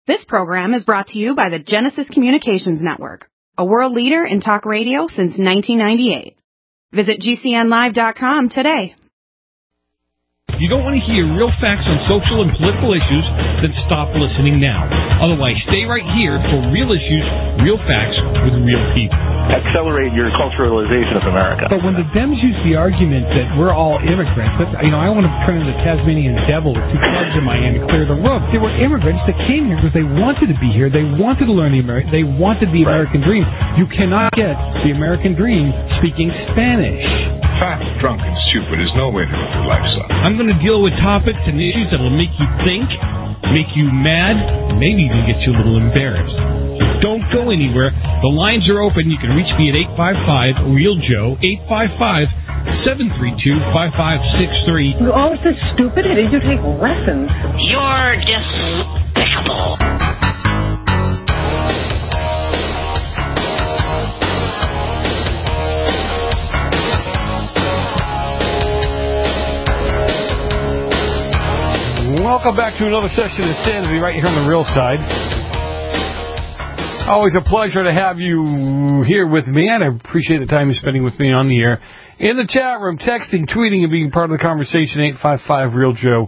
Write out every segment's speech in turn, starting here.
This program is brought to you by the Genesis Communications Network, a world leader in talk radio since 1998. Visit GCNlive.com today. You don't want to hear real facts on social and political issues, then stop listening now. Otherwise, stay right here for real issues, real facts with real people. Accelerate your culturalization of America. But when the Dems use the argument that we're all immigrants, I want to turn into the Tasmanian devil with two clubs in my hand to clear the road. They were immigrants that came here because they wanted to be here. They wanted to learn they wanted the American dream. You cannot get the American dream speaking Spanish. Fat, drunk, and stupid is no way to live your life, son. I'm going to deal with topics and issues that will make you think, make you mad, and maybe even get you a little embarrassed. So don't go anywhere. The lines are open. You can reach me at 855-REAL-JOE, 855-732-5563. You're all so stupid. Did you take lessons? You're despicable. Welcome back to another session of Insanity right here on the Real Side. Always a pleasure to have you here with me, and I appreciate the time you're spending with me on the air. In the chat room, texting, tweeting, and being part of the conversation, 855-REAL-JOE,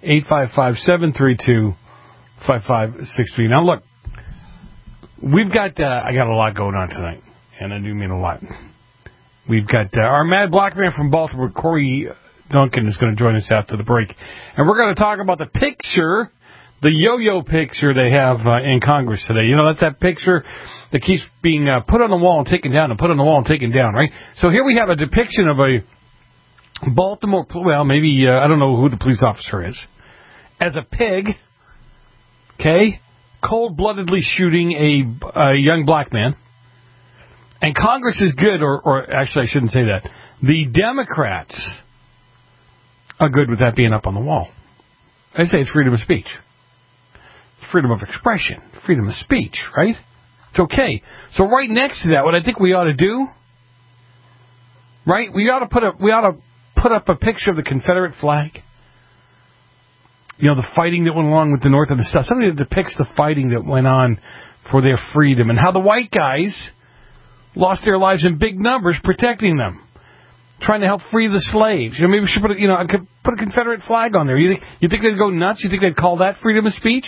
855-732-5563. Now, look, we've got, I got a lot going on tonight, and I do mean a lot. We've got our mad black man from Baltimore, Corey Duncan, is going to join us after the break. And we're going to talk about the picture, the yo-yo picture they have in Congress today. You know, that's that picture that keeps being put on the wall and taken down and put on the wall and taken down, right? So here we have a depiction of a Baltimore, well, maybe, I don't know who the police officer is, as a pig, okay, cold-bloodedly shooting a young black man. And Congress is good, or actually I shouldn't say that. The Democrats are good with that being up on the wall. I say it's freedom of speech. It's freedom of expression, freedom of speech, right? It's okay. So right next to that, what I think we ought to do, right? We ought to put up a picture of the Confederate flag. You know, the fighting that went along with the North and the South. Something that depicts the fighting that went on for their freedom and how the white guys lost their lives in big numbers protecting them, trying to help free the slaves. You know, maybe we should put a Confederate flag on there. You think they'd go nuts? You think they'd call that freedom of speech?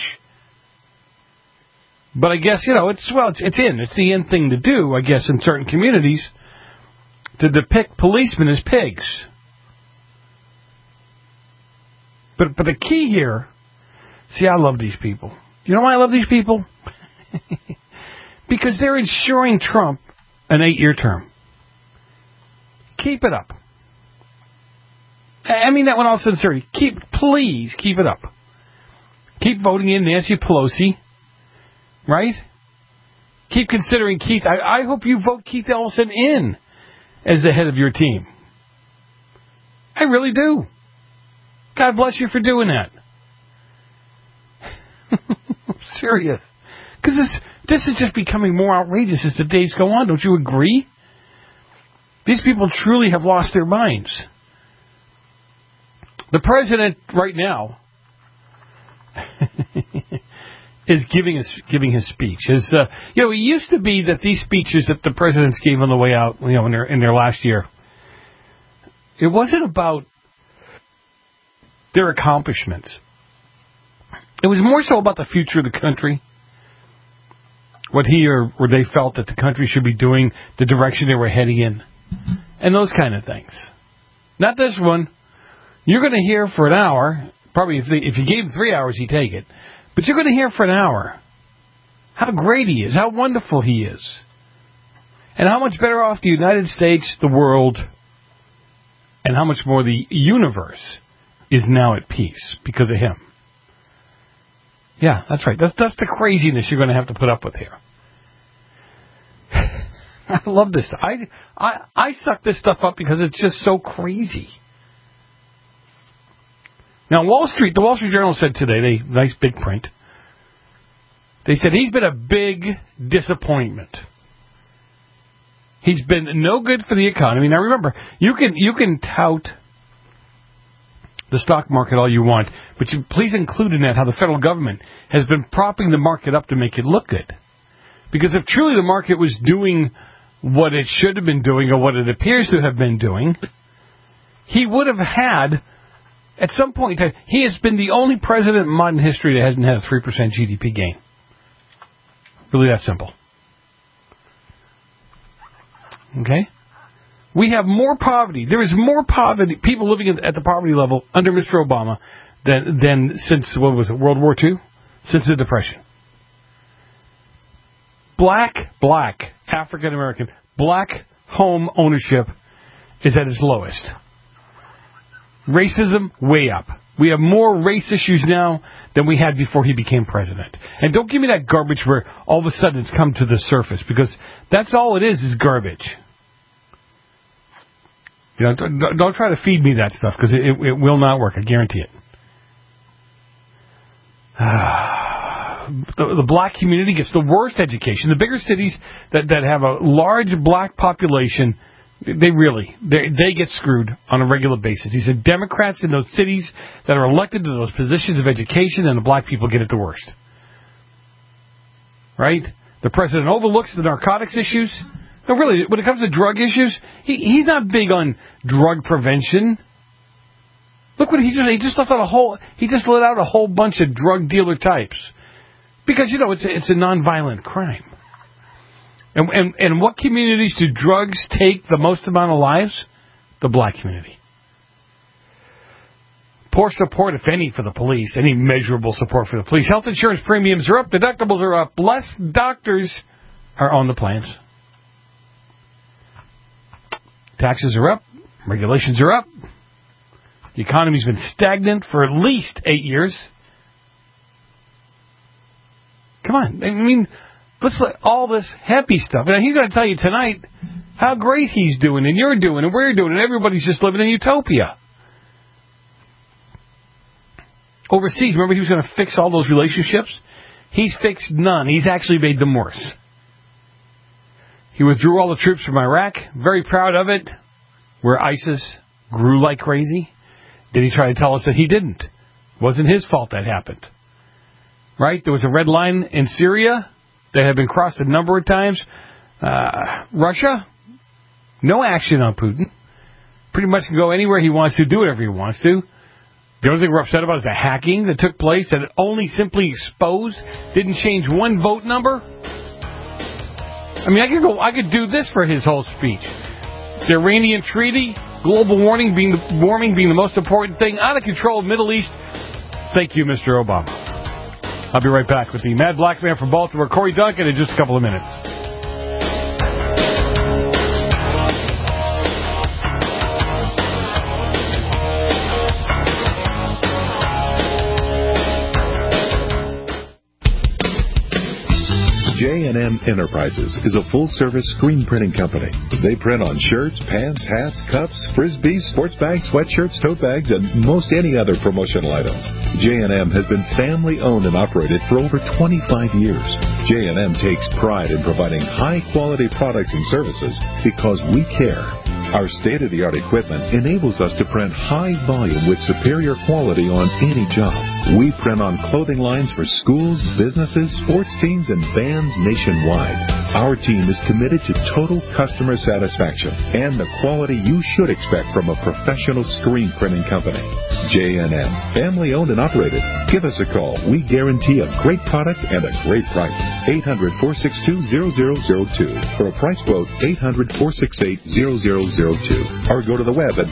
But I guess, you know, it's the in thing to do, I guess, in certain communities, to depict policemen as pigs. But the key here, see, I love these people. You know why I love these people? Because they're ensuring Trump an 8-year term. Keep it up. I mean that with all sincerity. Please keep it up. Keep voting in Nancy Pelosi. Right? Keep considering Keith. I hope you vote Keith Ellison in as the head of your team. I really do. God bless you for doing that. I'm serious. Because this is just becoming more outrageous as the days go on. Don't you agree? These people truly have lost their minds. The president right now is giving his speech. It used to be that these speeches that the presidents gave on the way out, you know, in their last year, it wasn't about their accomplishments. It was more so about the future of the country, what he or they felt that the country should be doing, the direction they were heading in, and those kind of things. Not this one. You're going to hear for an hour, probably if you gave him 3 hours, he'd take it. But you're going to hear for an hour how great he is, how wonderful he is, and how much better off the United States, the world, and how much more the universe is now at peace because of him. Yeah, that's right. That's the craziness you're going to have to put up with here. I love this stuff. I suck this stuff up because it's just so crazy. Now, the Wall Street Journal said today, nice big print, they said he's been a big disappointment. He's been no good for the economy. Now, remember, you can tout the stock market all you want, but you please include in that how the federal government has been propping the market up to make it look good. Because if truly the market was doing what it should have been doing or what it appears to have been doing, he would have had, at some point in time, he has been the only president in modern history that hasn't had a 3% GDP gain. Really that simple. Okay? We have more poverty. There is more poverty, people living at the poverty level under Mr. Obama than since, what was it, World War II? Since the Depression. Black, African American, black home ownership is at its lowest. Racism, way up. We have more race issues now than we had before he became president. And don't give me that garbage where all of a sudden it's come to the surface, because that's all it is garbage. You know, don't try to feed me that stuff, because it will not work. I guarantee it. The black community gets the worst education. The bigger cities that have a large black population, they get screwed on a regular basis. He said Democrats in those cities that are elected to those positions of education, and the black people get it the worst. Right? The president overlooks the narcotics issues. No, really, when it comes to drug issues, he's not big on drug prevention. Look what he just let out a whole bunch of drug dealer types. Because, you know, it's a nonviolent crime. And what communities do drugs take the most amount of lives? The black community. Poor support, if any, for the police. Any measurable support for the police. Health insurance premiums are up. Deductibles are up. Less doctors are on the plans. Taxes are up. Regulations are up. The economy's been stagnant for at least 8 years. Come on. I mean, let's let all this happy stuff. And he's going to tell you tonight how great he's doing, and you're doing, and we're doing, and everybody's just living in utopia. Overseas, remember he was going to fix all those relationships? He's fixed none. He's actually made them worse. He withdrew all the troops from Iraq. Very proud of it. Where ISIS grew like crazy. Did he try to tell us that he didn't? It wasn't his fault that happened. Right? There was a red line in Syria that had been crossed a number of times. Russia, no action on Putin. Pretty much can go anywhere he wants to, do whatever he wants to. The only thing we're upset about is the hacking that took place, that it only simply exposed, didn't change one vote number. I mean, I could do this for his whole speech. The Iranian treaty, global warming being the most important thing, out of control, Middle East. Thank you, Mr. Obama. I'll be right back with the Mad Black Man from Baltimore, Corey Duncan, in just a couple of minutes. J&M Enterprises is a full-service screen printing company. They print on shirts, pants, hats, cups, frisbees, sports bags, sweatshirts, tote bags, and most any other promotional items. J&M has been family-owned and operated for over 25 years. J&M takes pride in providing high-quality products and services because we care. Our state-of-the-art equipment enables us to print high volume with superior quality on any job. We print on clothing lines for schools, businesses, sports teams, and bands nationwide. Our team is committed to total customer satisfaction and the quality you should expect from a professional screen printing company. J&M, family-owned and operated. Give us a call. We guarantee a great product and a great price. 800-462-0002. For a price quote, 800-468-0002. Or go to the web at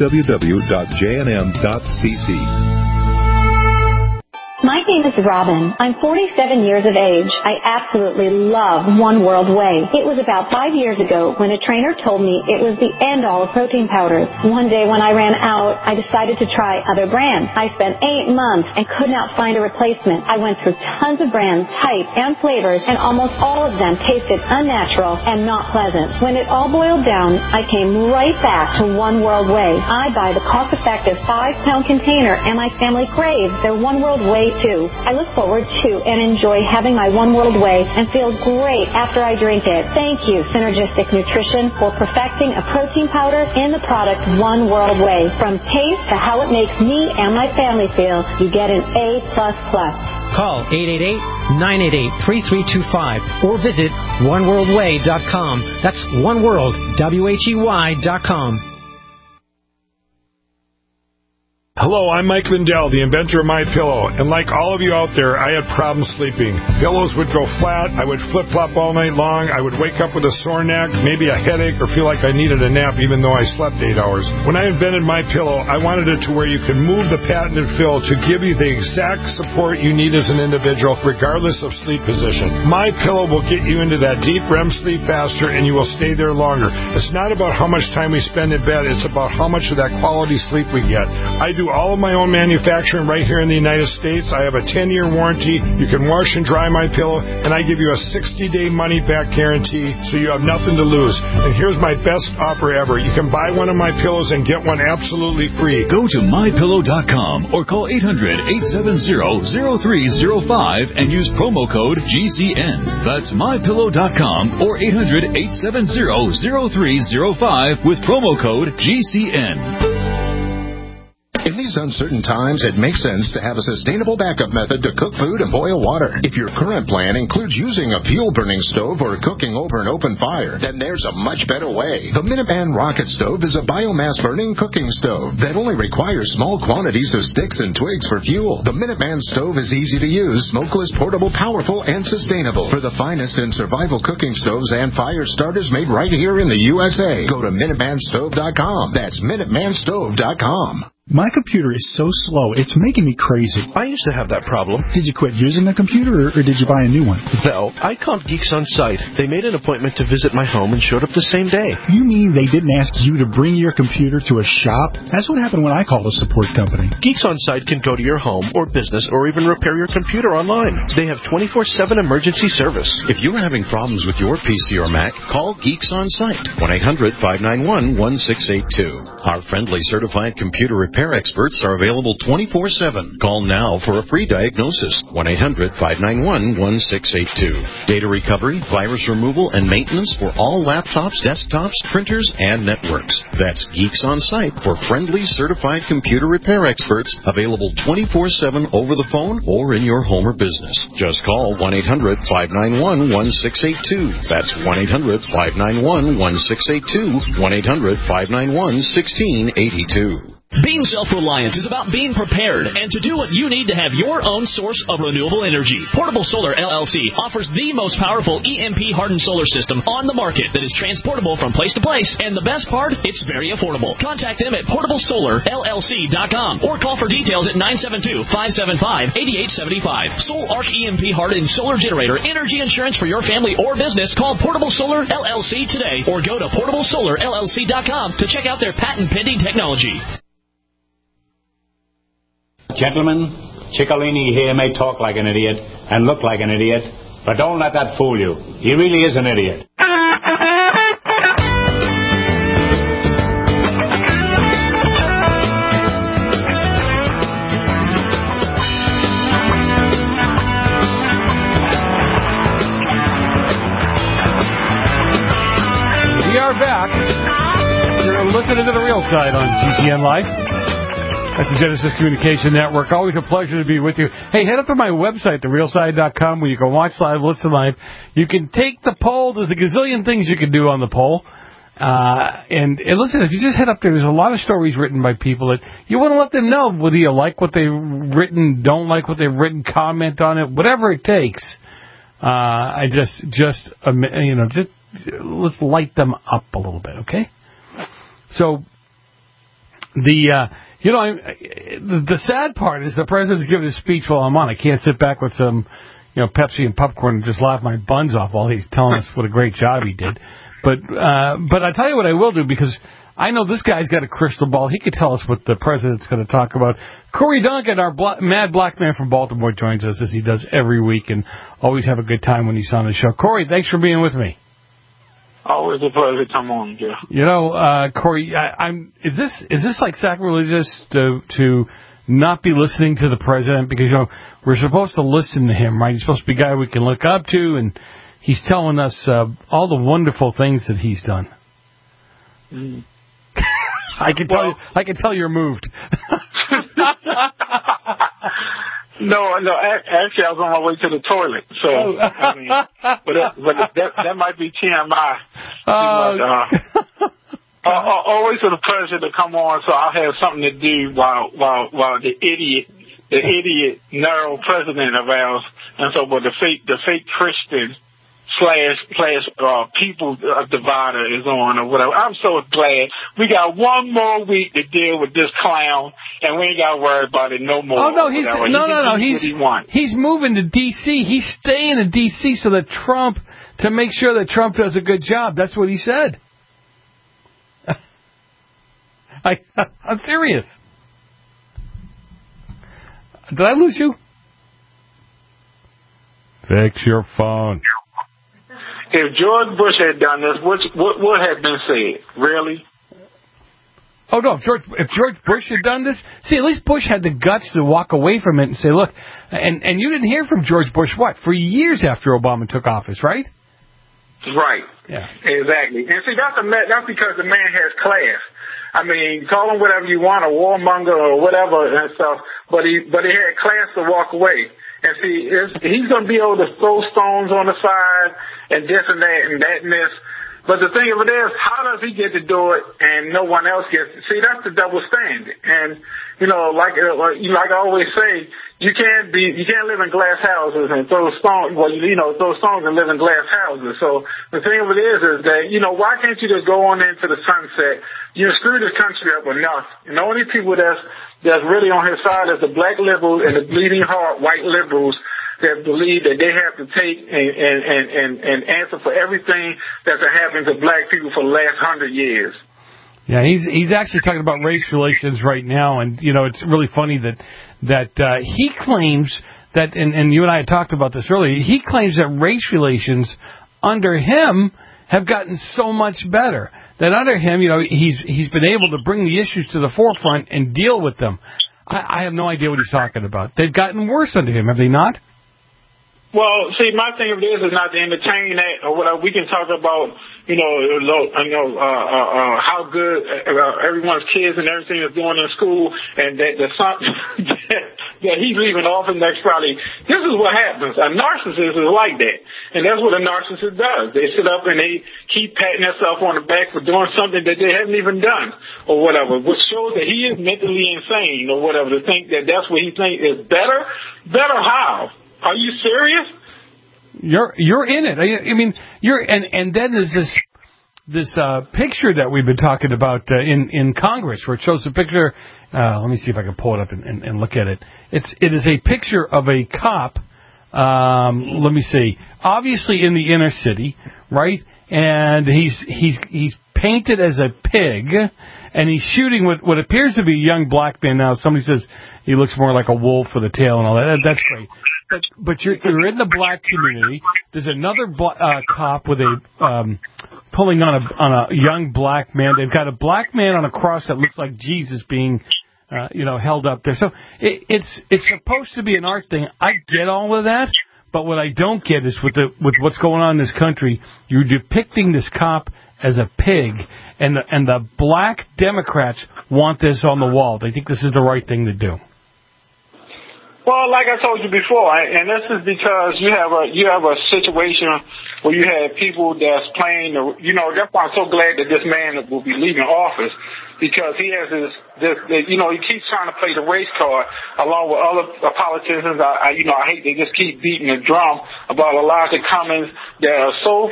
www.jnm.cc. My name is Robin. I'm 47 years of age. I absolutely love One World Whey. It was about 5 years ago when a trainer told me it was the end-all of protein powders. One day when I ran out, I decided to try other brands. I spent 8 months and could not find a replacement. I went through tons of brands, types, and flavors, and almost all of them tasted unnatural and not pleasant. When it all boiled down, I came right back to One World Whey. I buy the cost-effective 5-pound container, and my family craves their One World Whey too. you. I look forward to and enjoy having my One World Whey and feel great after I drink it. Thank you, Synergistic Nutrition, for perfecting a protein powder in the product One World Whey. From taste to how it makes me and my family feel, you get an A++. Call 888-988-3325 or visit oneworldwhey.com. That's oneworld, WHEY.com. Hello, I'm Mike Lindell, the inventor of MyPillow, and like all of you out there, I had problems sleeping. Pillows would go flat, I would flip-flop all night long, I would wake up with a sore neck, maybe a headache, or feel like I needed a nap even though I slept 8 hours. When I invented MyPillow, I wanted it to where you could move the patented fill to give you the exact support you need as an individual, regardless of sleep position. MyPillow will get you into that deep REM sleep faster, and you will stay there longer. It's not about how much time we spend in bed, it's about how much of that quality sleep we get. I do all of my own manufacturing right here in the United States. I have a 10-year warranty. You can wash and dry my pillow, and I give you a 60-day money-back guarantee, so you have nothing to lose. And here's my best offer ever. You can buy one of my pillows and get one absolutely free. Go to mypillow.com or call 800-870-0305 and use promo code GCN. That's mypillow.com or 800-870-0305 with promo code GCN. In these uncertain times, it makes sense to have a sustainable backup method to cook food and boil water. If your current plan includes using a fuel-burning stove or cooking over an open fire, then there's a much better way. The Minuteman Rocket Stove is a biomass-burning cooking stove that only requires small quantities of sticks and twigs for fuel. The Minuteman Stove is easy to use, smokeless, portable, powerful, and sustainable. For the finest in survival cooking stoves and fire starters made right here in the USA, go to MinutemanStove.com. That's MinutemanStove.com. My computer is so slow, it's making me crazy. I used to have that problem. Did you quit using the computer, or did you buy a new one? No, I called Geeks On Site. They made an appointment to visit my home and showed up the same day. You mean they didn't ask you to bring your computer to a shop? That's what happened when I called a support company. Geeks On Site can go to your home or business or even repair your computer online. They have 24/7 emergency service. If you're having problems with your PC or Mac, call Geeks On Site. 1-800-591-1682. Our friendly certified computer repair experts are available 24/7. Call now for a free diagnosis. 1-800-591-1682. Data recovery, virus removal, and maintenance for all laptops, desktops, printers, and networks. That's Geeks On Site for friendly certified computer repair experts, available 24/7 over the phone or in your home or business. Just call 1-800-591-1682. That's 1-800-591-1682. 1-800-591-1682. Being self-reliant is about being prepared and to do what you need to have your own source of renewable energy. Portable Solar LLC offers the most powerful EMP-hardened solar system on the market that is transportable from place to place, and the best part, it's very affordable. Contact them at portablesolarllc.com or call for details at 972-575-8875. Soul Arc EMP-hardened solar generator energy insurance for your family or business. Call Portable Solar LLC today or go to portablesolarllc.com to check out their patent-pending technology. Gentlemen, Ciccolini here may talk like an idiot and look like an idiot, but don't let that fool you. He really is an idiot. We are back. You're listening to The Real Side on GCN Live. That's the Genesis Communication Network. Always a pleasure to be with you. Hey, head up to my website, therealside.com, where you can watch live, listen live. You can take the poll. There's a gazillion things you can do on the poll. And listen, if you just head up there, there's a lot of stories written by people that you want to let them know whether you like what they've written, don't like what they've written, comment on it, whatever it takes. Just let's light them up a little bit, okay? So the sad part is the president's giving his speech while I'm on. I can't sit back with some, Pepsi and popcorn and just laugh my buns off while he's telling us what a great job he did. But I tell you what I will do, because I know this guy's got a crystal ball. He could tell us what the president's going to talk about. Corey Duncan, our mad black man from Baltimore, joins us as he does every week, and always have a good time when he's on the show. Corey, thanks for being with me. Always a pleasure to come on, Jeff. Corey, is this like sacrilegious to not be listening to the president? Because, we're supposed to listen to him, right? He's supposed to be a guy we can look up to, and he's telling us all the wonderful things that he's done. Mm. I can tell you're moved. No, actually, I was on my way to the toilet. So, I mean, but that might be TMI. Always for the president to come on, so I'll have something to do while the idiot narrow president of ours, and so, but the fake Christian / people divider is on or whatever. I'm so glad we got one more week to deal with this clown, and we ain't got to worry about it no more. Oh no, he's moving to D.C. He's staying in D.C. so that to make sure that Trump does a good job. That's what he said. I'm serious. Did I lose you? Fix your phone. If George Bush had done this, what had been said? Really? Oh, no. If George Bush had done this, see, at least Bush had the guts to walk away from it and say, look, and you didn't hear from George Bush, for years after Obama took office, right? Right. Yeah. Exactly. And see, that's because the man has class. I mean, call him whatever you want, a warmonger or whatever and stuff, but he had class to walk away. And see, he's going to be able to throw stones on the side and this and that and that and this. But the thing of it is, how does he get to do it and no one else gets to? See, that's the double standard. And, like I always say, you can't live in glass houses and throw stones, throw stones and live in glass houses. So the thing of it is that, why can't you just go on into the sunset? You screw this country up enough. And the only people that's really on his side is the black liberals and the bleeding heart white liberals that believe that they have to take and answer for everything that's happened to black people for the last 100 years. Yeah, he's actually talking about race relations right now, and it's really funny that he claims that, and you and I had talked about this earlier. He claims that race relations under him have gotten so much better. That under him, he's been able to bring the issues to the forefront and deal with them. I have no idea what he's talking about. They've gotten worse under him, have they not? Well, see, my thing of this is not to entertain that or whatever. We can talk about, how good everyone's kids and everything is doing in school, and that that he's leaving office next Friday. This is what happens. A narcissist is like that, and that's what a narcissist does. They sit up and they keep patting themselves on the back for doing something that they haven't even done or whatever, which shows that he is mentally insane or whatever. To think that that's what he thinks is better. Better how? Are you serious? You're in it. I mean, and then there's this picture that we've been talking about in Congress, where it shows a picture. Let me see if I can pull it up and look at it. It is a picture of a cop. Let me see. Obviously in the inner city, right? And he's painted as a pig, and he's shooting what appears to be a young black man. Now somebody says he looks more like a wolf with a tail and all that. That's great. But you're in the black community. There's another cop with a pulling on a young black man. They've got a black man on a cross that looks like Jesus being held up there. So it's supposed to be an art thing. I get all of that, but what I don't get is with what's going on in this country, you're depicting this cop as a pig, and the black Democrats want this on the wall. They think this is the right thing to do. Well, like I told you before, and this is because you have a situation where you have people that's playing that's why I'm so glad that this man will be leaving office, because he has this he keeps trying to play the race card along with other politicians. I hate they just keep beating the drum about Elijah Cummings that are so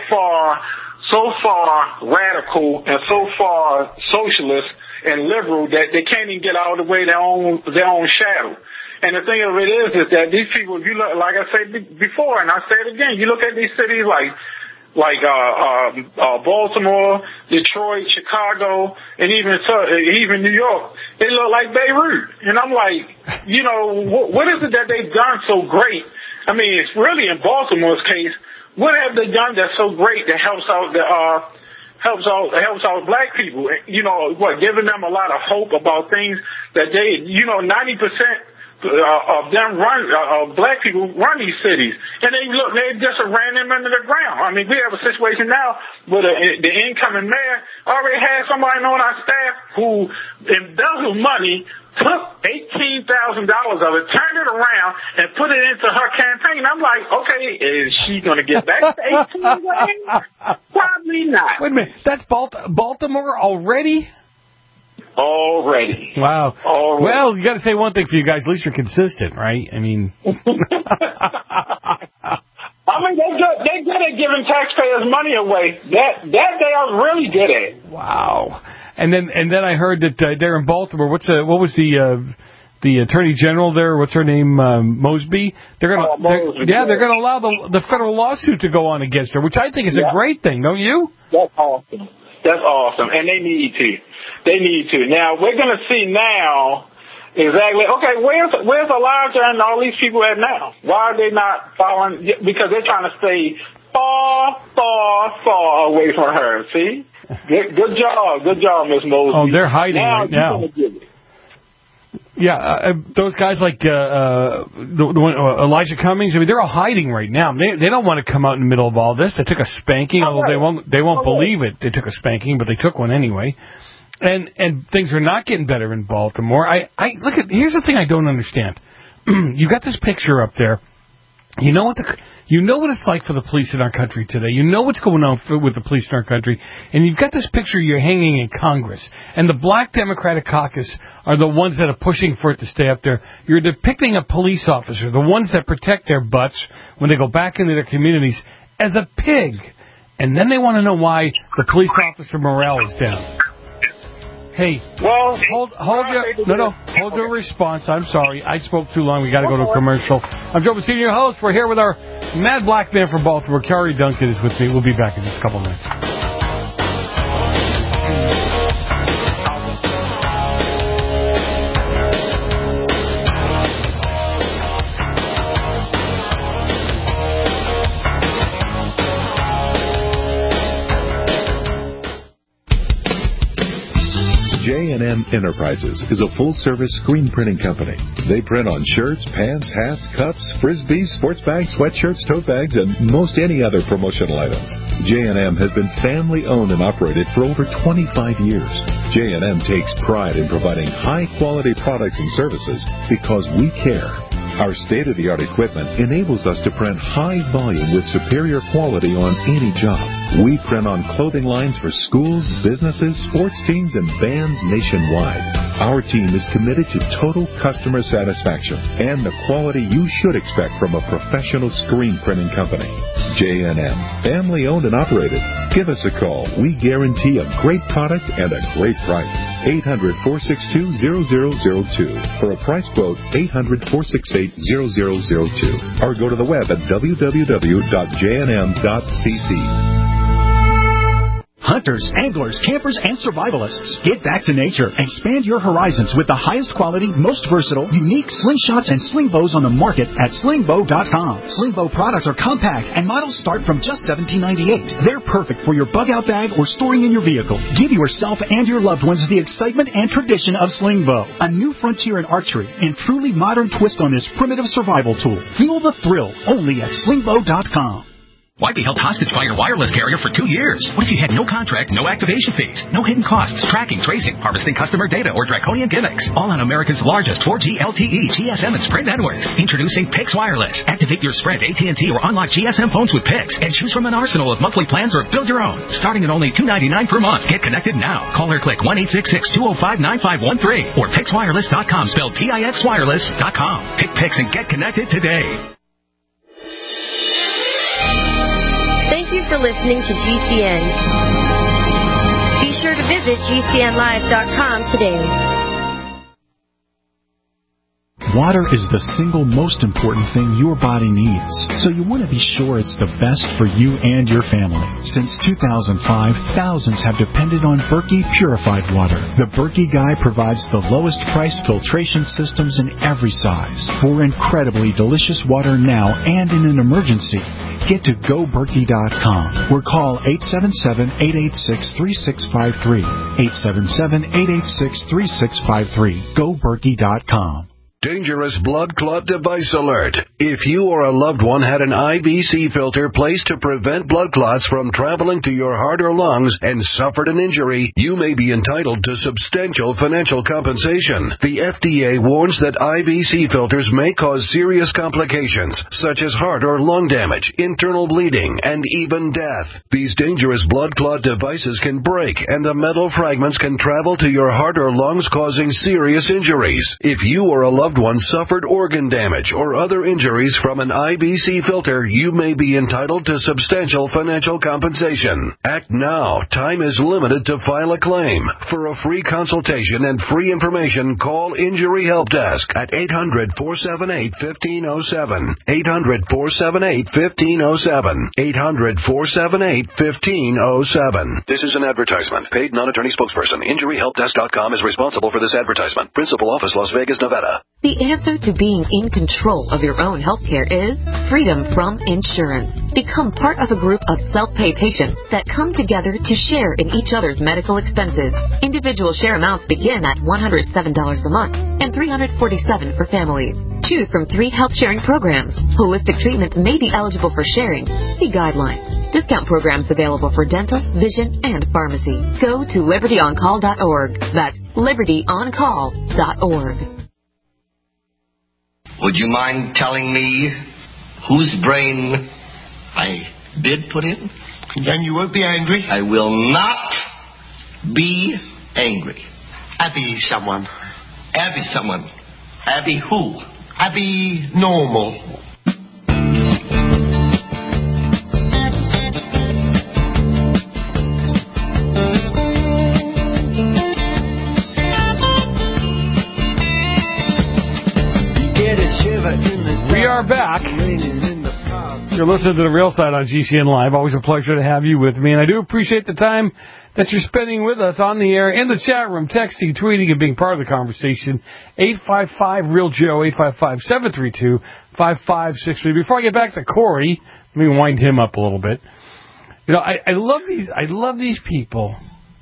far radical and so far socialist and liberal that they can't even get out of the way their own shadow. And the thing of it is that these people, if you look, like I said before, and I say it again, you look at these cities like Baltimore, Detroit, Chicago, and even New York, they look like Beirut. And I'm like, what is it that they've done so great? I mean, it's really in Baltimore's case, what have they done that's so great that helps out helps all black people. You know, giving them a lot of hope about things that 90% of them black people run these cities, and they just ran them under the ground. I mean, we have a situation now where the incoming mayor already had somebody on our staff who embezzled money, took $18,000 of it, turned it around, and put it into her campaign. I'm like, okay, is she going to get back to 18 grand? Probably not. Wait a minute, that's Baltimore already? Already. Wow. Already. Well, you got to say one thing for you guys. At least you're consistent, right? I mean. They're good at giving taxpayers money away. That they are really good at. Wow. And then I heard that there in Baltimore, what was the Attorney General there? What's her name? Mosby. They're gonna allow the federal lawsuit to go on against her, which I think is a great thing. Don't you? That's awesome. That's awesome, and they need to. They need to. Now we're gonna see now. Exactly. Okay, where's Elijah and all these people at now? Why are they not following? Because they're trying to stay far, far, far away from her. See? Good job, Miss Mosby. Oh, they're hiding right now. Yeah, those guys like the one, Elijah Cummings. I mean, they're all hiding right now. They don't want to come out in the middle of all this. They took a spanking, although they won't believe it. They took a spanking, but they took one anyway. And things are not getting better in Baltimore. Here's the thing I don't understand. You got this picture up there. You know what it's like for the police in our country today. You know what's going on with the police in our country. And you've got this picture you're hanging in Congress. And the Black Democratic Caucus are the ones that are pushing for it to stay up there. You're depicting a police officer, the ones that protect their butts when they go back into their communities, as a pig. And then they want to know why the police officer morale is down. Hey, hold your response. I'm sorry. I spoke too long. We got to go to a commercial. I'm Joe Messina, your host. We're here with our mad black man from Baltimore. Kerry Duncan is with me. We'll be back in just a couple minutes. J&M Enterprises is a full-service screen printing company. They print on shirts, pants, hats, cups, frisbees, sports bags, sweatshirts, tote bags, and most any other promotional items. J&M has been family-owned and operated for over 25 years. J&M takes pride in providing high-quality products and services because we care. Our state-of-the-art equipment enables us to print high volume with superior quality on any job. We print on clothing lines for schools, businesses, sports teams, and bands nationwide. Our team is committed to total customer satisfaction and the quality you should expect from a professional screen printing company. J&M, family-owned and operated. Give us a call. We guarantee a great product and a great price. 800-462-0002. For a price quote, 800-468-0002. Or go to the web at www.jnm.cc. Hunters, anglers, campers, and survivalists. Get back to nature. Expand your horizons with the highest quality, most versatile, unique slingshots and sling bows on the market at slingbow.com. Sling bow products are compact and models start from just $17.98. They're perfect for your bug-out bag or storing in your vehicle. Give yourself and your loved ones the excitement and tradition of sling bow. A new frontier in archery and truly modern twist on this primitive survival tool. Feel the thrill only at slingbow.com. Why be held hostage by your wireless carrier for 2 years? What if you had no contract, no activation fees, no hidden costs, tracking, tracing, harvesting customer data, or draconian gimmicks? All on America's largest 4G LTE, GSM, and Sprint networks. Introducing Pix Wireless. Activate your Sprint, AT&T, or unlock GSM phones with Pix and choose from an arsenal of monthly plans or build your own. Starting at only $2.99 per month. Get connected now. Call or click 1-866-205-9513 or PixWireless.com, spelled PIXWireless.com. Pick Pix and get connected today. Thank you for listening to GCN. Be sure to visit GCNlive.com today. Water is the single most important thing your body needs, so you want to be sure it's the best for you and your family. Since 2005, thousands have depended on Berkey purified water. The Berkey Guy provides the lowest priced filtration systems in every size for incredibly delicious water now and in an emergency. Get to GoBerkey.com or call 877-886-3653. 877-886-3653. GoBerkey.com. Dangerous blood clot device alert. If you or a loved one had an IVC filter placed to prevent blood clots from traveling to your heart or lungs and suffered an injury, you may be entitled to substantial financial compensation. The FDA warns that IVC filters may cause serious complications, such as heart or lung damage, internal bleeding, and even death. These dangerous blood clot devices can break, and the metal fragments can travel to your heart or lungs, causing serious injuries. If you or a loved one suffered organ damage or other injuries from an IVC filter, you may be entitled to substantial financial compensation. Act now. Time is limited to file a claim. For a free consultation and free information, call Injury Help Desk at 800-478-1507. 800-478-1507. 800-478-1507. This is an advertisement. Paid non-attorney spokesperson. InjuryHelpDesk.com is responsible for this advertisement. Principal office, Las Vegas, Nevada. The answer to being in control of your own health care is freedom from insurance. Become part of a group of self-pay patients that come together to share in each other's medical expenses. Individual share amounts begin at $107 a month and $347 for families. Choose from 3 health-sharing programs. Holistic treatments may be eligible for sharing. See guidelines. Discount programs available for dental, vision, and pharmacy. Go to libertyoncall.org. That's libertyoncall.org. Would you mind telling me whose brain I did put in? Then you won't be angry? I will not be angry. Abby someone. Abby someone. Abby who? Abby normal. We are back. You're listening to The Real Side on GCN Live. Always a pleasure to have you with me. And I do appreciate the time that you're spending with us on the air, in the chat room, texting, tweeting, and being part of the conversation. 855-REAL-JOE, 855-732-5563. Before I get back to Corey, let me wind him up a little bit. You know, I love these people.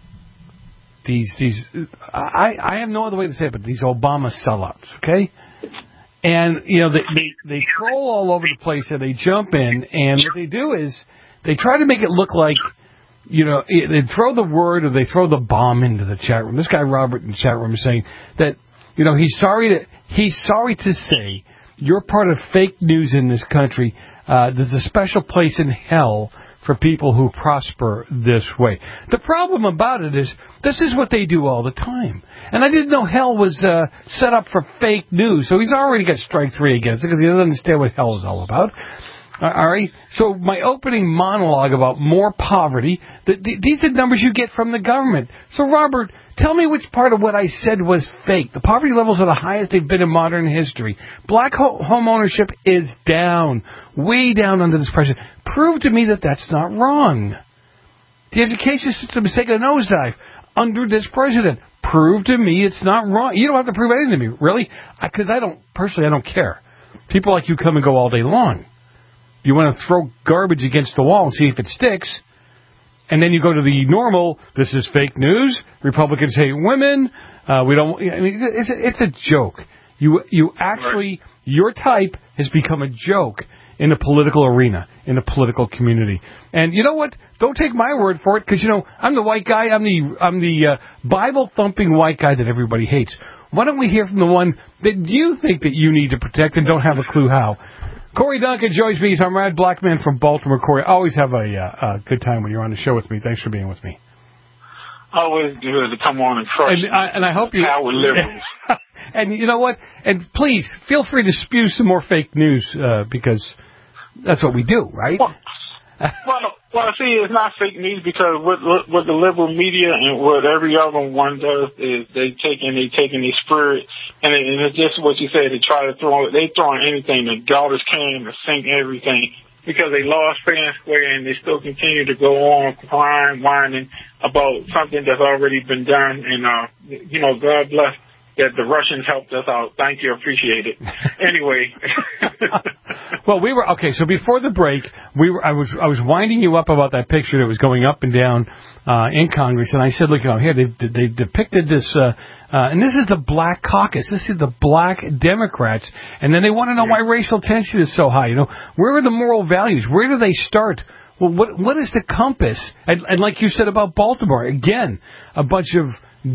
I have no other way to say it, but these Obama sellouts, okay? And, you know, they troll all over the place and they jump in, and what they do is they try to make it look like, you know, they throw the word or they throw the bomb into the chat room. This guy Robert in the chat room is saying that, you know, he's sorry to say you're part of fake news in this country. There's a special place in hell for people who prosper this way. The problem about it is this is what they do all the time. And I didn't know hell was set up for fake news. So he's already got strike 3 against it because he doesn't understand what hell is all about. All right? So my opening monologue about more poverty, these are numbers you get from the government. So, Robert, tell me which part of what I said was fake. The poverty levels are the highest they've been in modern history. Black home ownership is down, way down under this president. Prove to me that that's not wrong. The education system is taking a nosedive under this president. Prove to me it's not wrong. You don't have to prove anything to me, really, because I don't care. People like you come and go all day long. You want to throw garbage against the wall and see if it sticks. And then you go to the normal, this is fake news, Republicans hate women, we don't, I mean, it's a joke. You actually, your type has become a joke in the political arena, in the political community. And you know what? Don't take my word for it, because, you know, I'm the white guy, I'm the Bible-thumping white guy that everybody hates. Why don't we hear from the one that you think that you need to protect and don't have a clue how? Corey Duncan joins me. He's our Mad Black Man from Baltimore. Corey, always have a good time when you're on the show with me. Thanks for being with me. Always good to come on and crush. And I hope you. Power liberals. And you know what? And please feel free to spew some more fake news because that's what we do, right? Well, see, it's not fake news because what the liberal media and what every other one does is they taking their spirit and it's just what you said. They try to throwing anything, the garbage can to sink everything because they lost fair and square and they still continue to go on crying, whining about something that's already been done. And you know, God bless that the Russians helped us out. Thank you, appreciate it. Anyway. Well, we were okay. So before the break, I was winding you up about that picture that was going up and down in Congress, and I said, look, here they depicted this, and this is the Black Caucus. This is the Black Democrats, and then they want to know why racial tension is so high. You know, where are the moral values? Where do they start? Well, what is the compass? And like you said about Baltimore, again, a bunch of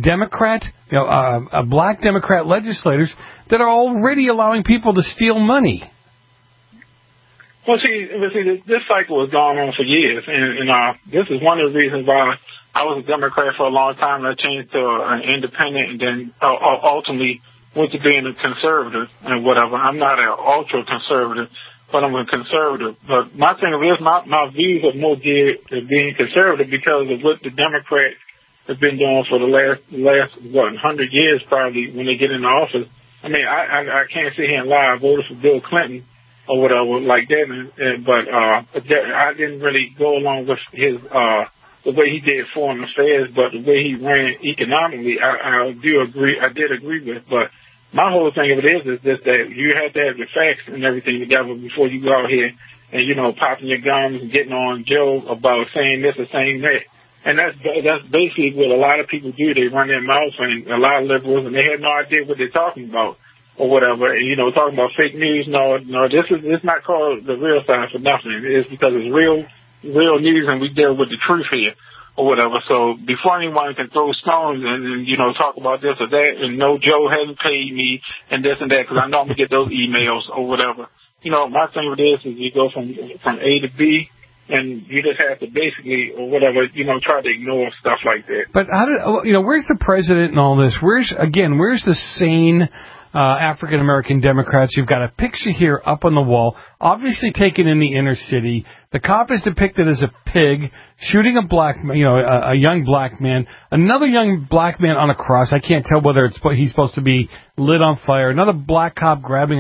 Black Democrat legislators that are already allowing people to steal money. Well, see, this cycle has gone on for years, and this is one of the reasons why I was a Democrat for a long time, and I changed to an independent, and then ultimately went to being a conservative and whatever. I'm not an ultra-conservative, but I'm a conservative. But my thing is, my views are more geared to being conservative because of what the Democrats have been doing for the last 100 years probably when they get into office. I mean, I can't sit here and lie. I voted for Bill Clinton or whatever like that, but I didn't really go along with his the way he did foreign affairs, but the way he ran economically, I did agree with. But my whole thing of it is just that you have to have your facts and everything together before you go out here and, you know, popping your gums and getting on Joe about saying this or saying that. And that's basically what a lot of people do. They run their mouth, and a lot of liberals, and they have no idea what they're talking about or whatever. And, you know, talking about fake news. No, it's not called the real side for nothing. It's because it's real news, and we deal with the truth here or whatever. So before anyone can throw stones and you know, talk about this or that, and no, Joe hasn't paid me and this and that, because I know I'm gonna get those emails or whatever. You know, my thing with this is you go from A to B, and you just have to basically, or whatever, you know, try to ignore stuff like that. But where's the president and all this? Where's the sane African-American Democrats? You've got a picture here up on the wall, obviously taken in the inner city. The cop is depicted as a pig shooting a young black man, another young black man on a cross. I can't tell whether he's supposed to be lit on fire. Another black cop grabbing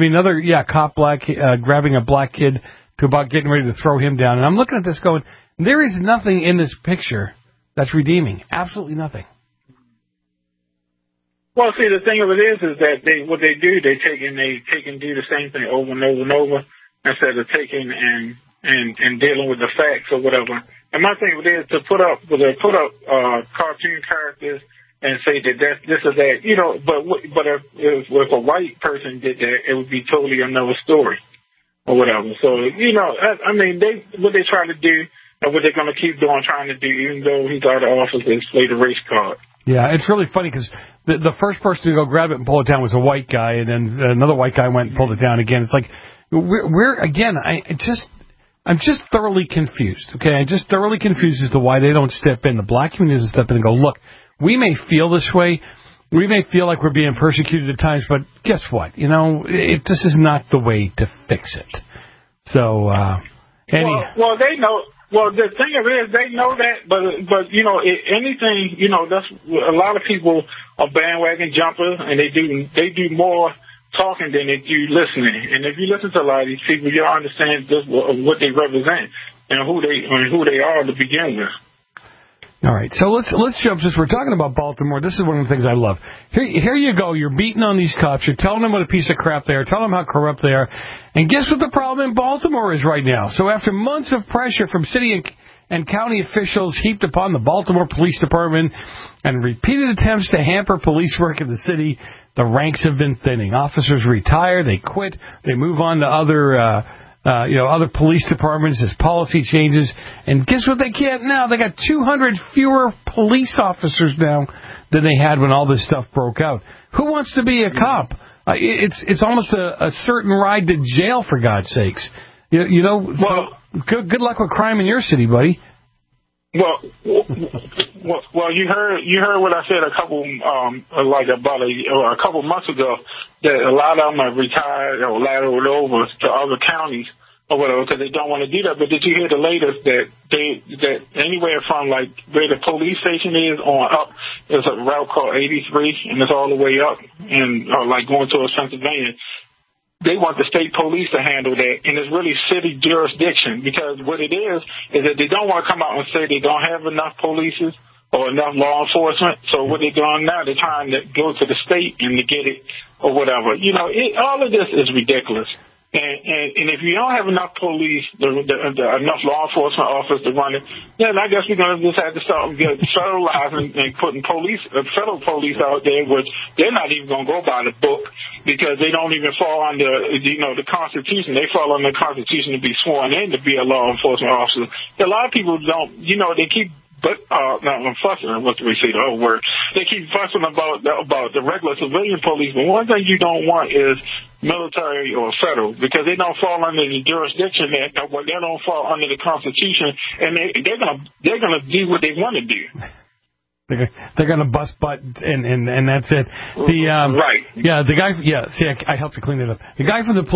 a black kid to about getting ready to throw him down. And I'm looking at this going, there is nothing in this picture that's redeeming. Absolutely nothing. Well, see, the thing of it is that they take and do the same thing over and over and over instead of taking and dealing with the facts or whatever. And my thing with it is to put up cartoon characters and say that this or that, you know. But if a white person did that, it would be totally another story or whatever. So, you know, I mean, what they try to do and what they're going to keep doing, trying to do, even though he's out of office, is play the race card. Yeah, it's really funny because the first person to go grab it and pull it down was a white guy, and then another white guy went and pulled it down again. It's like I'm just thoroughly confused. Okay, I'm just thoroughly confused as to why they don't step in. The black community doesn't step in and go, look, we may feel this way, we may feel like we're being persecuted at times, but guess what? You know, this is not the way to fix it. So, well, they know. Well, the thing of it is, they know that, but you know, anything, you know, that's a lot of people are bandwagon jumpers, and they do more talking than they do listening. And if you listen to a lot of these people, you'll understand just what they represent and who they are to begin with. All right, so let's jump, since we're talking about Baltimore. This is one of the things I love. Here you go. You're beating on these cops. You're telling them what a piece of crap they are. Telling them how corrupt they are. And guess what the problem in Baltimore is right now? So after months of pressure from city and county officials heaped upon the Baltimore Police Department and repeated attempts to hamper police work in the city, the ranks have been thinning. Officers retire. They quit. They move on to other police departments as policy changes. And guess what they can't now? They got 200 fewer police officers now than they had when all this stuff broke out. Who wants to be a cop? It's almost a certain ride to jail, for God's sakes. You know, so good luck with crime in your city, buddy. Well, you heard what I said a couple months ago, that a lot of them have retired or lateraled over to other counties or whatever because they don't want to do that. But did you hear the latest that anywhere from like where the police station is on up, there's a route called 83 and it's all the way up and like going towards Pennsylvania. They want the state police to handle that, and it's really city jurisdiction, because what it is that they don't want to come out and say they don't have enough police or enough law enforcement. So what they're doing now, they're trying to go to the state and to get it or whatever. You know, all of this is ridiculous. And if you don't have enough police, enough law enforcement officers to run it, then I guess we're going to just have to start federalizing and putting federal police out there, which they're not even going to go by the book because they don't even fall under, the Constitution. They fall under the Constitution to be sworn in to be a law enforcement officer. A lot of people don't, they keep I'm fussing. What do we say? The whole word. They keep fussing about the regular civilian police, but one thing you don't want is military or federal because they don't fall under the jurisdiction they don't fall under the Constitution, and they're gonna do what they want to do. They're going to bust buttons, and that's it. Right. Yeah, the guy. Yeah, see, I helped to clean it up. The guy from the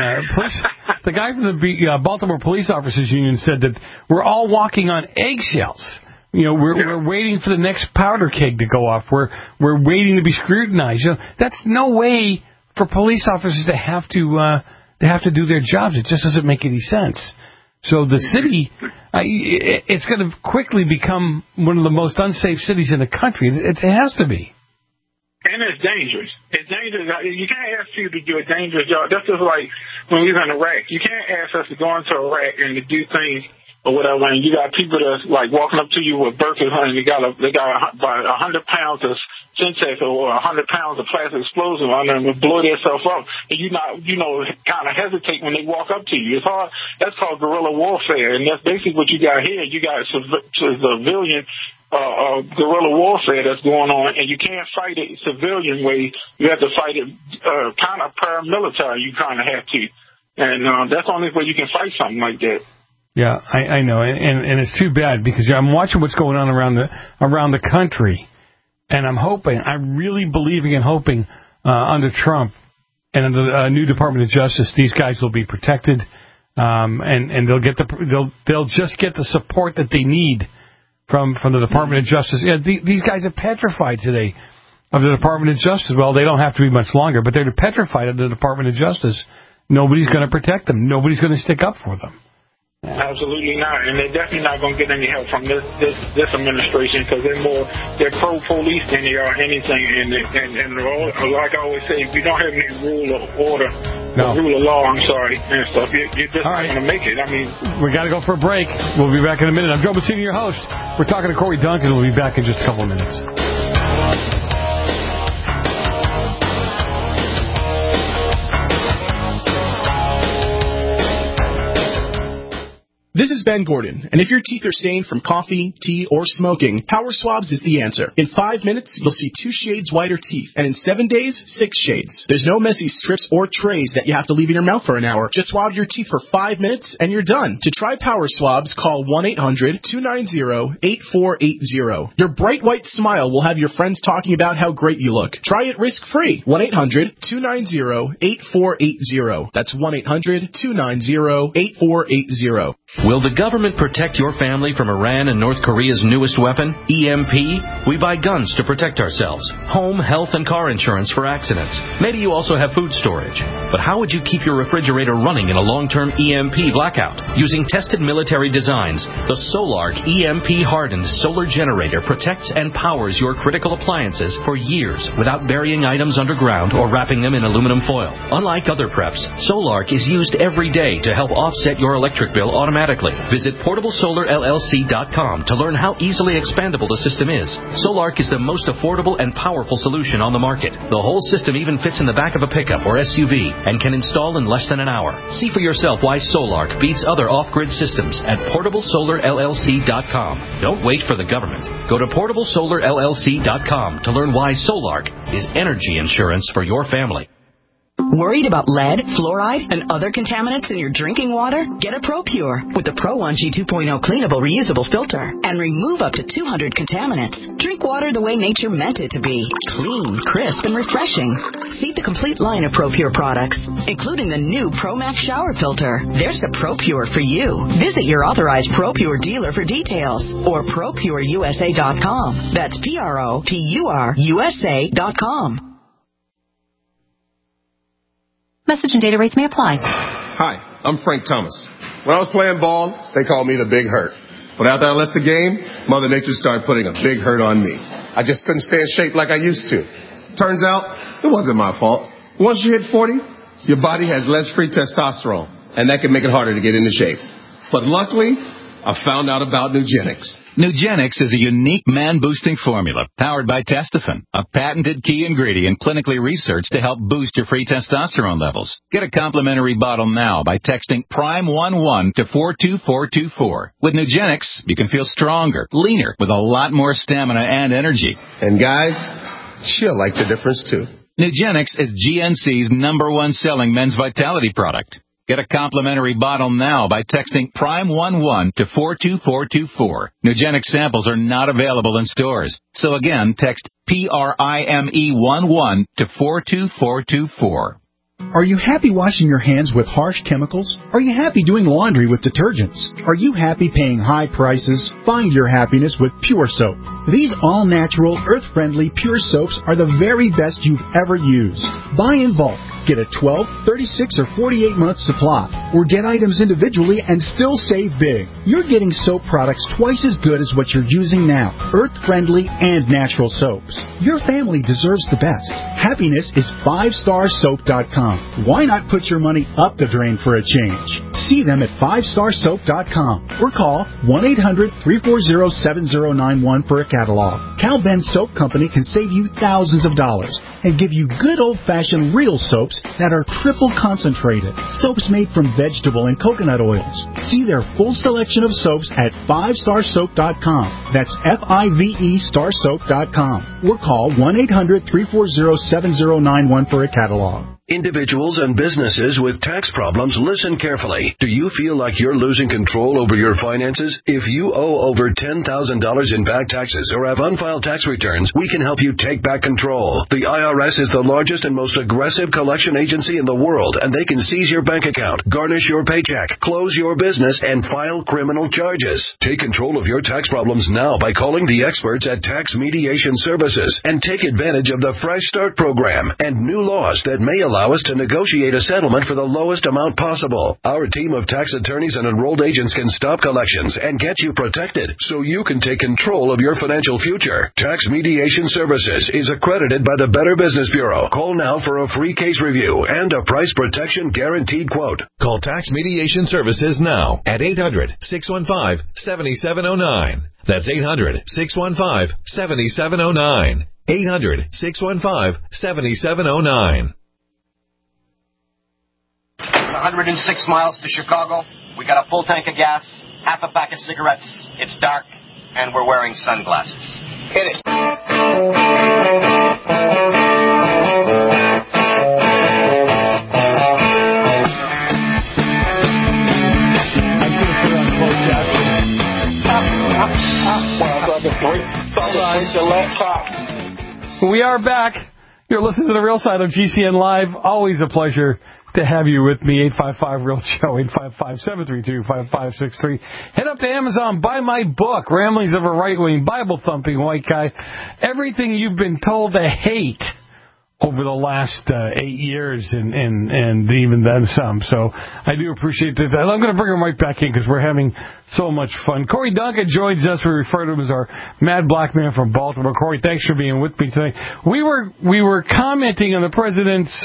the guy from the Baltimore Police Officers Union said that we're all walking on eggshells. We're waiting for the next powder keg to go off. We're waiting to be scrutinized. That's no way for police officers to have to do their jobs. It just doesn't make any sense. So the city, it's going to quickly become one of the most unsafe cities in the country. It has to be. And it's dangerous. It's dangerous. You can't ask people to do a dangerous job. That's just like when we was in Iraq. You can't ask us to go into Iraq and to do things or whatever. And you got people that's like walking up to you with Berkeley honey. They got about 100 pounds of Syntex or 100 pounds of plastic explosive on them and blow themselves up. And kind of hesitate when they walk up to you. It's hard. That's called guerrilla warfare. And that's basically what you got here. You got civilian guerrilla warfare that's going on, and you can't fight it civilian way. You have to fight it kind of paramilitary. You kind of have to, and that's the only way you can fight something like that. Yeah, I know, and it's too bad because I'm watching what's going on around the country, and I'm really believing and hoping under Trump and under the new Department of Justice, these guys will be protected, and they'll just get the support that they need from the Department of Justice. Yeah, these guys are petrified today of the Department of Justice. Well, they don't have to be much longer, but they're petrified of the Department of Justice. Nobody's going to protect them. Nobody's going to stick up for them. Absolutely not, and they're definitely not going to get any help from this administration because they're pro-police than they are anything. And like I always say, if you don't have any rule of order, rule of law, and stuff, you're just not going to make it. I mean, we got to go for a break. We'll be back in a minute. I'm Joe Bassini, your host. We're talking to Corey Duncan. We'll be back in just a couple of minutes. This is Ben Gordon, and if your teeth are stained from coffee, tea, or smoking, Power Swabs is the answer. In 5 minutes, you'll see 2 shades whiter teeth, and in 7 days, 6 shades. There's no messy strips or trays that you have to leave in your mouth for an hour. Just swab your teeth for 5 minutes, and you're done. To try Power Swabs, call 1-800-290-8480. Your bright white smile will have your friends talking about how great you look. Try it risk-free. 1-800-290-8480. That's 1-800-290-8480. Will the government protect your family from Iran and North Korea's newest weapon, EMP? We buy guns to protect ourselves, home, health, and car insurance for accidents. Maybe you also have food storage. But how would you keep your refrigerator running in a long-term EMP blackout? Using tested military designs, the Solark EMP-hardened solar generator protects and powers your critical appliances for years without burying items underground or wrapping them in aluminum foil. Unlike other preps, Solark is used every day to help offset your electric bill automatically. Visit PortableSolarLLC.com to learn how easily expandable the system is. Solark is the most affordable and powerful solution on the market. The whole system even fits in the back of a pickup or SUV and can install in less than an hour. See for yourself why Solark beats other off-grid systems at PortableSolarLLC.com. Don't wait for the government. Go to PortableSolarLLC.com to learn why Solark is energy insurance for your family. Worried about lead, fluoride, and other contaminants in your drinking water? Get a ProPure with the Pro-1G 2.0 cleanable reusable filter and remove up to 200 contaminants. Drink water the way nature meant it to be. Clean, crisp, and refreshing. See the complete line of ProPure products, including the new ProMax shower filter. There's a ProPure for you. Visit your authorized ProPure dealer for details or ProPureUSA.com. That's ProPureUSA.com. Message and data rates may apply. Hi, I'm Frank Thomas. When I was playing ball, they called me the Big Hurt. But after I left the game, Mother Nature started putting a big hurt on me. I just couldn't stay in shape like I used to. Turns out, it wasn't my fault. Once you hit 40, your body has less free testosterone, and that can make it harder to get into shape. But luckily, I found out about Nugenix. Nugenix is a unique man-boosting formula powered by Testofen, a patented key ingredient clinically researched to help boost your free testosterone levels. Get a complimentary bottle now by texting PRIME11 to 42424. With Nugenix, you can feel stronger, leaner, with a lot more stamina and energy. And guys, she'll like the difference too. Nugenix is GNC's #1 selling men's vitality product. Get a complimentary bottle now by texting PRIME11 to 42424. Nugenix samples are not available in stores. So again, text PRIME11 to 42424. Are you happy washing your hands with harsh chemicals? Are you happy doing laundry with detergents? Are you happy paying high prices? Find your happiness with Pure Soap. These all-natural, earth-friendly Pure Soaps are the very best you've ever used. Buy in bulk. Get a 12, 36, or 48-month supply, or get items individually and still save big. You're getting soap products twice as good as what you're using now, earth-friendly and natural soaps. Your family deserves the best. Happiness is 5starsoap.com. Why not put your money up the drain for a change? See them at 5starsoap.com or call 1-800-340-7091 for a catalog. Cal Ben Soap Company can save you thousands of dollars and give you good old-fashioned real soaps that are triple concentrated. Soaps made from vegetable and coconut oils. See their full selection of soaps at 5starsoap.com. That's F-I-V-E starsoap.com. Or call 1-800-340-7091 for a catalog. Individuals and businesses with tax problems, listen carefully. Do you feel like you're losing control over your finances? If you owe over $10,000 in back taxes or have unfiled tax returns, we can help you take back control. The IRS is the largest and most aggressive collection agency in the world, and they can seize your bank account, garnish your paycheck, close your business, and file criminal charges. Take control of your tax problems now by calling the experts at Tax Mediation Services and take advantage of the Fresh Start program and new laws that may allow us to negotiate a settlement for the lowest amount possible. Our team of tax attorneys and enrolled agents can stop collections and get you protected so you can take control of your financial future. Tax Mediation Services is accredited by the Better Business Bureau. Call now for a free case review and a price protection guaranteed quote. Call Tax Mediation Services now at 800-615-7709. That's 800-615-7709. 800-615-7709. 106 miles to Chicago. We got a full tank of gas, half a pack of cigarettes. It's dark, and we're wearing sunglasses. Hit it. We are back. You're listening to The Real Side of GCN Live. Always a pleasure to have you with me. 855-REAL-SHOW, 855-732-5563. Head up to Amazon, buy my book, Ramblings of a Right-Wing Bible-Thumping White Guy. Everything you've been told to hate over the last 8 years and even then some. So I do appreciate that. I'm going to bring him right back in because we're having so much fun. Corey Duncan joins us. We refer to him as our Mad Black Man from Baltimore. Corey, thanks for being with me today. We were commenting on the president's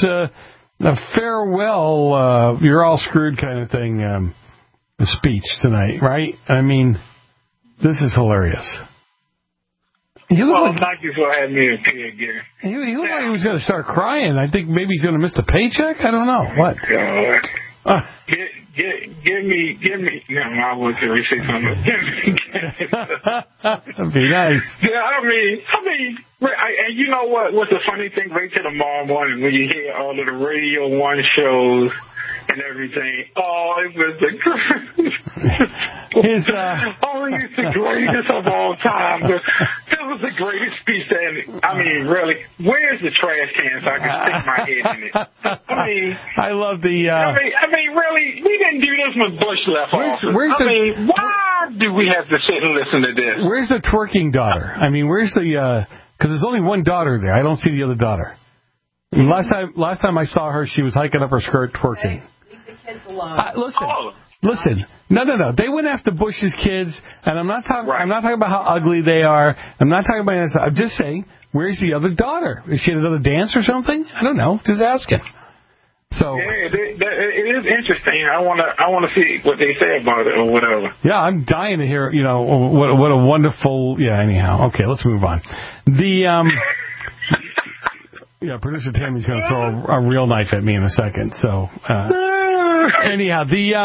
farewell, you're all screwed kind of thing speech tonight, right? I mean, this is hilarious. Thank you for having me appear, Gary. He looked like he was going to start crying. I think maybe he's going to miss the paycheck. I don't know. What? Give me. No, I was going to say something. That'd be nice. Yeah, I mean, and you know what? What's the funny thing? Wait till tomorrow morning when you hear all of the Radio 1 shows and everything. Oh, it was the greatest of all time. That was the greatest speech. I mean, really, where's the trash can so I can stick my head in it? I love the. I mean, really, we didn't do this when Bush left office. Why do we have to sit and listen to this? Where's the twerking daughter? I mean, where's the? Because there's only one daughter there. I don't see the other daughter. Last time I saw her, she was hiking up her skirt twerking. Leave the kids alone. Listen. No. They went after Bush's kids, and I'm not talking about how ugly they are. I'm not talking about that. I'm just saying, where's the other daughter? Is she at another dance or something? I don't know. Just asking. So yeah, it is interesting. I want to see what they say about it or whatever. Yeah, I'm dying to hear. What a wonderful. Yeah. Anyhow, okay, let's move on. Producer Tammy's going to throw a real knife at me in a second. So anyhow,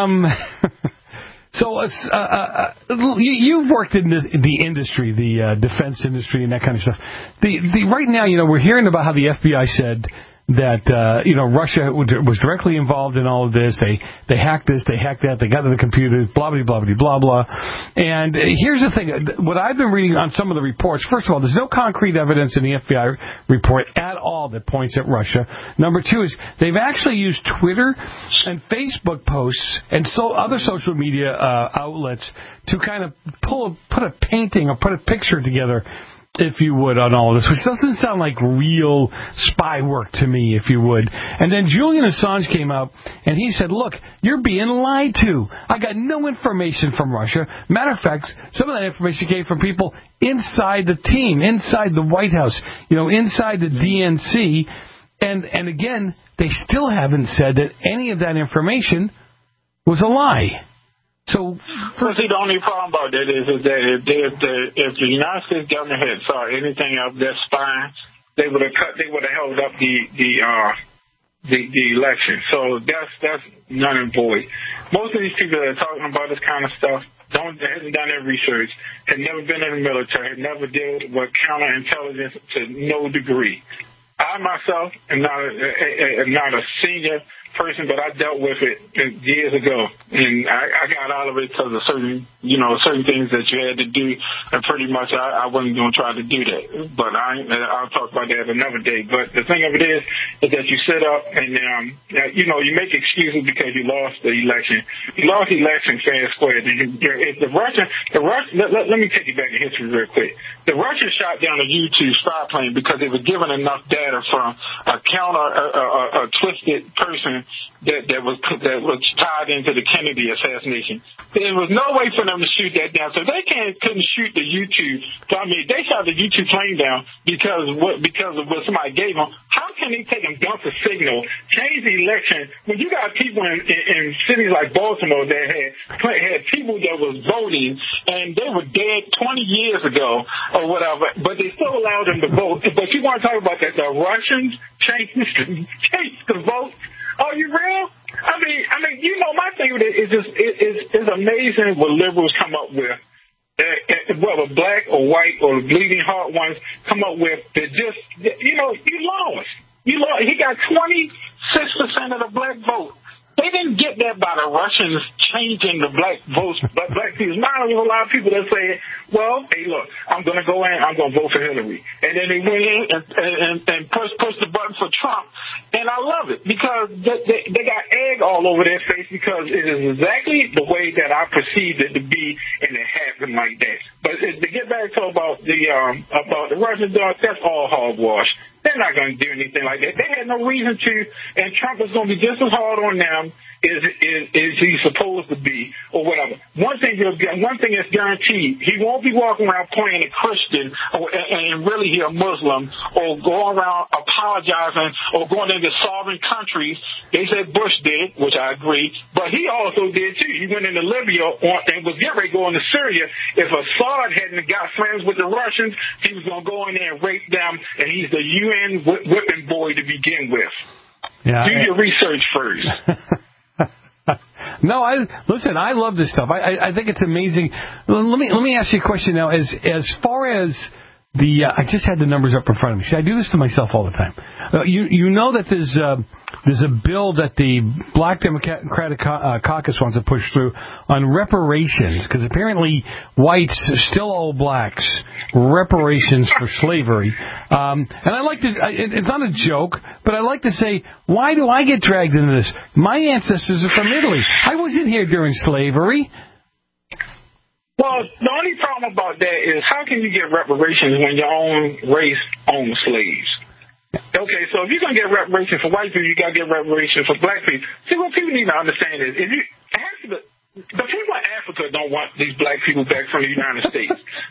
So you've worked in the industry, the defense industry, and that kind of stuff. Right now, we're hearing about how the FBI said that Russia was directly involved in all of this. They hacked this, they hacked that, they got to the computers, blah blah blah blah blah blah. And here's the thing: what I've been reading on some of the reports. First of all, there's no concrete evidence in the FBI report at all that points at Russia. Number two is they've actually used Twitter and Facebook posts and other social media outlets to kind of put a painting or put a picture together, if you would, on all of this, which doesn't sound like real spy work to me, if you would. And then Julian Assange came out, and he said, look, you're being lied to. I got no information from Russia. Matter of fact, some of that information came from people inside the team, inside the White House, inside the DNC. And again, they still haven't said that any of that information was a lie. So, see, the only problem about that is that if the United States government had saw anything of their spying, they would have held up the election. So that's none and void. Most of these people that are talking about this kind of stuff hasn't done their research, have never been in the military, have never dealt with counterintelligence to no degree. I myself am not a senior person, but I dealt with it years ago, and I got out of it because of certain things that you had to do, and pretty much I wasn't going to try to do that. But I'll talk about that another day. But the thing of it is that you sit up and you make excuses because you lost the election. You lost the election fair and square. If the Russians, let me take you back in history real quick. The Russians shot down a U-2 spy plane because they were given enough data from a twisted person that was tied into the Kennedy assassination. There was no way for them to shoot that down. So they couldn't shoot the U-2. I mean, they shot the U-2 plane down because of what somebody gave them. How can they take and dump a signal, change the election when you got people in cities like Baltimore that had people that was voting and they were dead 20 years ago or whatever, but they still allowed them to vote. But you want to talk about that? The Russians changed the vote. Are you real? I mean, my thing with it is just it's amazing what liberals come up with. Whether black or white or bleeding heart ones come up with that just you lost. You lost. He got 26% of the black vote. They didn't get that by the Russians changing the black votes, but black people. Now there's a lot of people that say, well, hey, look, I'm going to go in, I'm going to vote for Hillary. And then they went in and push the button for Trump. And I love it because they got egg all over their face because it is exactly the way that I perceived it to be, and it happened like that. But to get back to about the Russians, that's all hogwash. They're not going to do anything like that. They had no reason to, and Trump is going to be just as hard on them as he's supposed to be, or whatever. One thing is guaranteed: he won't be walking around playing a Christian and really he a Muslim, or going around apologizing or going into sovereign countries. They said Bush did, which I agree, but he also did too. He went into Libya and was getting ready to go into Syria. If Assad hadn't got friends with the Russians, he was going to go in there and rape them, and he's the UN whipping boy to begin with. Yeah, do your research first. No, I love this stuff. I think it's amazing. Let me ask you a question now. As far as I just had the numbers up in front of me. See, I do this to myself all the time. You know that there's a bill that the Black Democratic Caucus wants to push through on reparations, because apparently whites still owe blacks reparations for slavery. And I like to, it's not a joke, but I like to say, why do I get dragged into this? My ancestors are from Italy. I wasn't here during slavery. Well, the only problem about that is how can you get reparations when your own race owns slaves? Okay, so if you're going to get reparations for white people, you got to get reparations for black people. See, what people need to understand is the people in Africa don't want these black people back from the United States. So my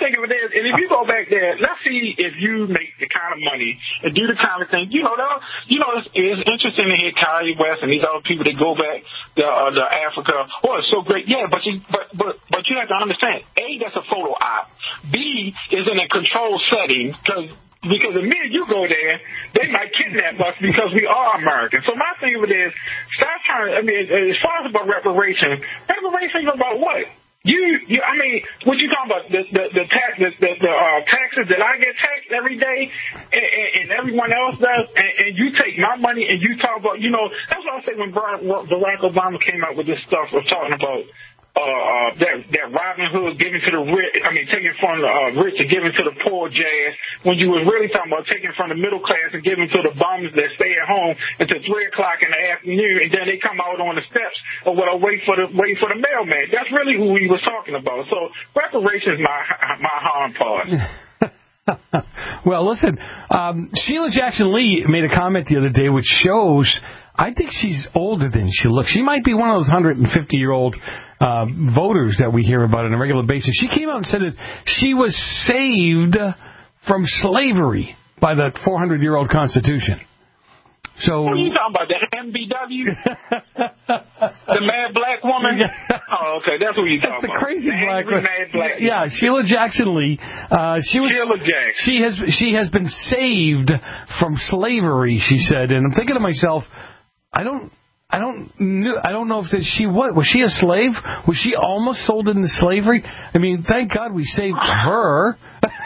thing of it is, and if you go back there, let's see if you make the kind of money and do the kind of thing. It's interesting to hear Kanye West and these other people that go back to Africa. Oh, it's so great. Yeah, but you have to understand, A, that's a photo op. B, is in a controlled setting because the minute you go there, they might kidnap us because we are Americans. So my thing of it is, stop trying. As far as about reparations is about what? What you talking about? The taxes that I get taxed every day, and everyone else does, and you take my money and you talk about, that's what I say when Barack Obama came out with this stuff of talking about. That Robin Hood giving to the rich, taking from the rich and giving to the poor jazz, when you was really talking about taking from the middle class and giving to the bums that stay at home until 3 o'clock in the afternoon, and then they come out on the steps or wait for the mailman. That's really who we was talking about. So reparations my harm part. Well, listen, Sheila Jackson Lee made a comment the other day which shows I think she's older than she looks. She might be one of those 150-year-old voters that we hear about on a regular basis. She came out and said that she was saved from slavery by the 400-year-old Constitution. So what are you talking about? The MBW? The mad black woman? Oh, okay, that's what you're talking about. The crazy black woman. Mad black woman. Yeah, Sheila Jackson Lee. Sheila Jackson. She has been saved from slavery, she said. And I'm thinking to myself, I don't know if was she a slave? Was she almost sold into slavery? Thank God we saved her.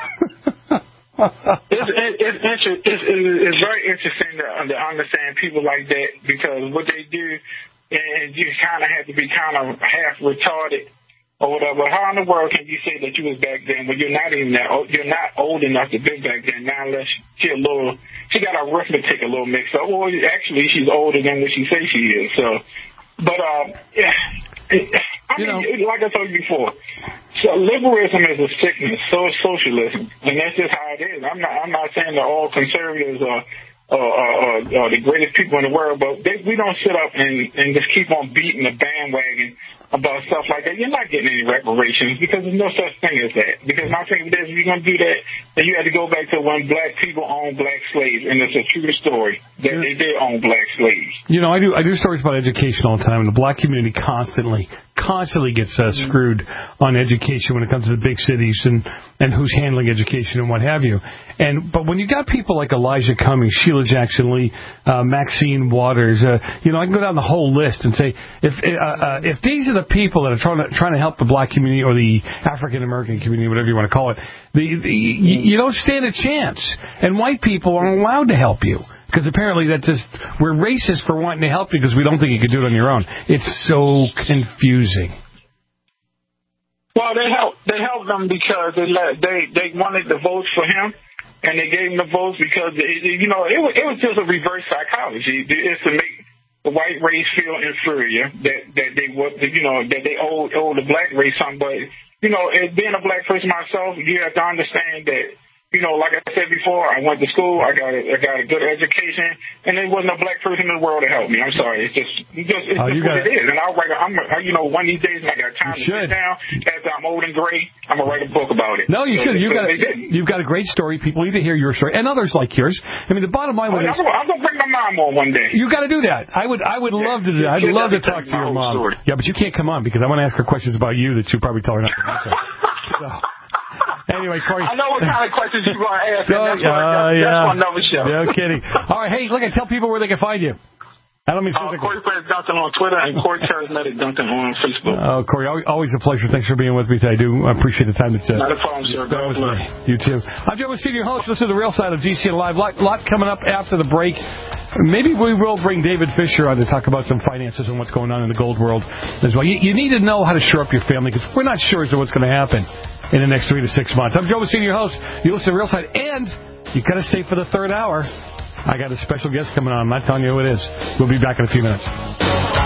It's very interesting to understand people like that, because what they do, and you kind of have to be kind of half retarded or whatever. How in the world can you say that you was back then when you're not even you're not old enough to be back then? Now unless she got her arithmetic a little mixed up. Well, actually, she's older than what she says she is. So, but like I told you before, so liberalism is a sickness. So is socialism, and that's just how it is. I'm not saying that all conservatives are the greatest people in the world, but we don't sit up and just keep on beating the bandwagon about stuff like that. You're not getting any reparations because there's no such thing as that. Because my thing is, if you're going to do that, then you have to go back to when black people owned black slaves, and it's a true story that they did own black slaves. I do stories about education all the time, and the black community constantly gets screwed on education when it comes to the big cities and who's handling education and what have you. But when you got people like Elijah Cummings, Sheila Jackson Lee, Maxine Waters, I can go down the whole list and say, if these are the people that are trying to help the black community or the African American community, whatever you want to call it, you don't stand a chance. And white people aren't allowed to help you. Because apparently we're racist for wanting to help you because we don't think you can do it on your own. It's so confusing. Well, they helped them because they wanted the votes for him, and they gave him the votes because it was just a reverse psychology. It's to make the white race feel inferior that they owe the black race something. But being a black person myself, you have to understand that. Like I said before, I went to school. I got a good education, and there wasn't a black person in the world to help me. I'm sorry. It's just what it is. And one of these days when I got time to sit down, after I'm old and gray, I'm gonna write a book about it. No, you should. You've got a great story. People need to hear your story and others like yours. The bottom line was I'm gonna bring my mom on one day. You got to do that. I would love to do that. I'd love to talk to your mom. Story. Yeah, but you can't come on because I want to ask her questions about you that you probably tell her not to answer. So. Anyway, Corey. I know what kind of questions you're going to ask. That's for another show. No kidding. All right, hey, look, tell people where they can find you. I don't mean physically. Corey Perez Duncan on Twitter and Corey Charismatic Duncan on Facebook. Corey, always a pleasure. Thanks for being with me today. I do appreciate the time that not a problem, sir. God bless. You too. I'm Joe Senior Host. Listen to the real side of GCN Live. Lot coming up after the break. Maybe we will bring David Fisher on to talk about some finances and what's going on in the gold world as well. You need to know how to shore up your family because we're not sure as to what's going to happen in the next 3 to 6 months. I'm Joe Senior Host. You listen to the real side, and you got to stay for the third hour. I got a special guest coming on. I'm not telling you who it is. We'll be back in a few minutes.